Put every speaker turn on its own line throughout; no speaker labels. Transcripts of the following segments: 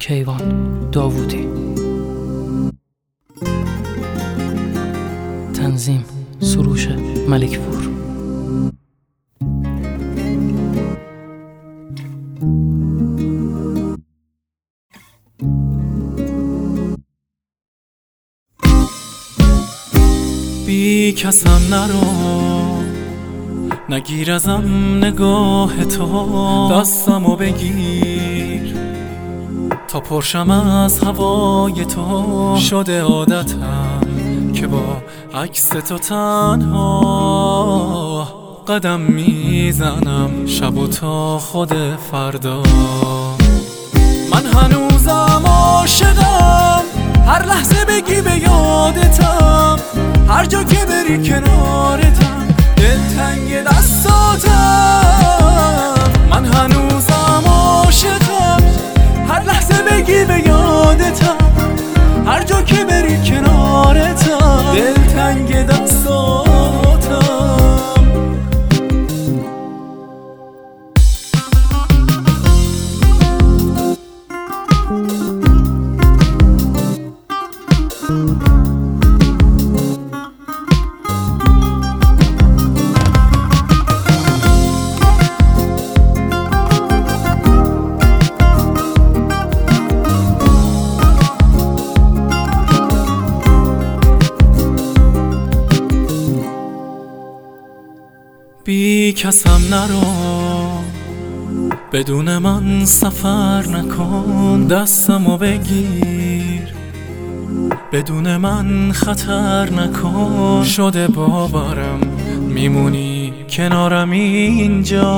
کیوان داوودی. تنظیم سروش ملکپور.
بی کسم نرو، نگیر ازم نگاه تو، دستمو بگیر تا پرشم از هوای تو. شده عادتم که با عکس تو تنها قدم میزنم شب و تا خود فردا. من هنوزم عاشقم، هر لحظه بگی به یادتم، هر جا که بری کنارتم، دلتنگ دستاتم. من هنوزم عاشقم، هر لحظه بگی به یادتم، هر جا که بری کنارتم، دلتنگ دستاتم. بی کسم نرو، بدون من سفر نکن، دستمو بگیر بدون من خطر نکن. شده باورم میمونی کنارم اینجا،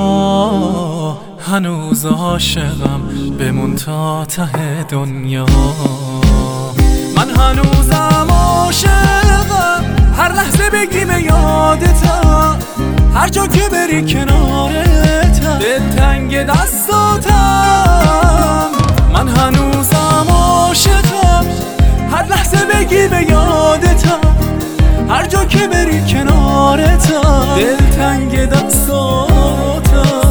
هنوز عاشقم بمون تا ته دنیا. من هنوزم عاشقم، هر لحظه بگی به یادتم، هر جا که بری کنارتم، دلتنگ دستاتم. من هنوزم عاشقم، هر لحظه بگی به یادتم، هر جا که بری کنارتم، دلتنگ دستاتم.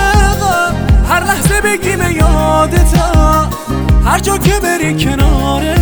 بگی به یادتم، هر جا که بری کناره